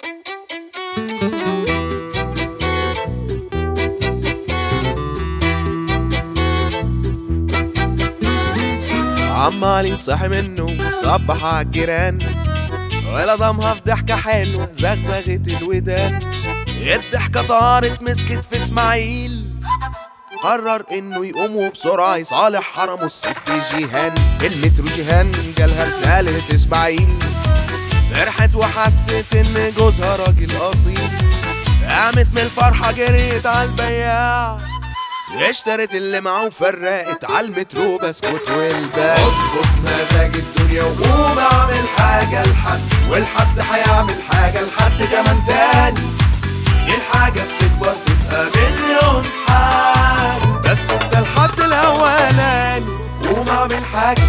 عمالي صاحي منه وصبح عالجيران، ولا ضمها في ضحكة حلوة زغزغت الودان. الضحكة طارت مسكت في اسماعيل، قرر انه يقوم وبسرعة يصالح حرمه الست جيهان. المترو جيهان جالها رسالة اسماعيل، فرحت وحست ان جوزها راجل اصيل. قامت من الفرحة جريت عالبياع، اشترت اللي معاه وفرقت عالمترو بسكوت والباع. اظبط مزاج الدنيا وقوم اعمل حاجة لحد، والحد هيعمل حاجة لحد كمان تاني. الحاجة بتكبر تبقى مليون حاجة، بس انت الحد الاولاني قوم اعمل حاجة.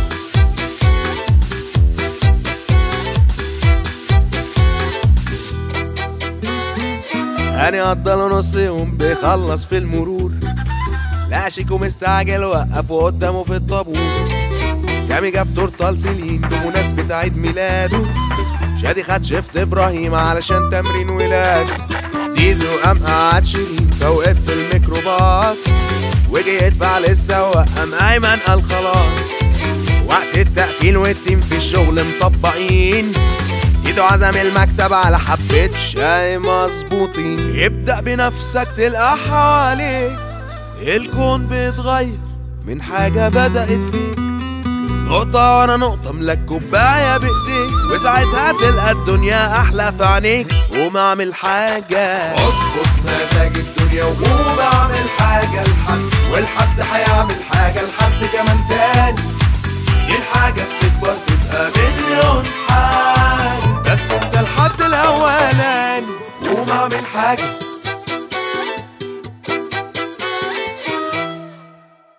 هاني قضاله نص يوم بيخلص في المرور، لا شيكو مستعجل وقفه قدامه في الطابور. سامي جاب تورته لسليم بمناسبة عيد ميلاده، شادي خد شفت ابراهيم علشان تمرين ولاده. زيزو قام قعد شيرين فوقف في الميكروباص، وجي يدفع للسواق قام ايمن قال خلاص. وقت التقفيل والتيم في الشغل مطبقين، ايده عزم المكتب على حبة شاي مظبوطين. ابدأ بنفسك تلقى حواليك الكون بيتغير من حاجة بدأت بيك، نقطة ورا نقطة ملك كوباية بايديك، وساعتها تلقى الدنيا أحلى في عينيك. قوم اعمل حاجة، اظبط مزاج الدنيا وقوم اعمل حاجة لحد، والحد هيعمل حاجة لحد كمان تاني. الحاجة بتكبر تبقى مليون حاجة، بس انت الحد الأولاني قوم اعمل حاجة.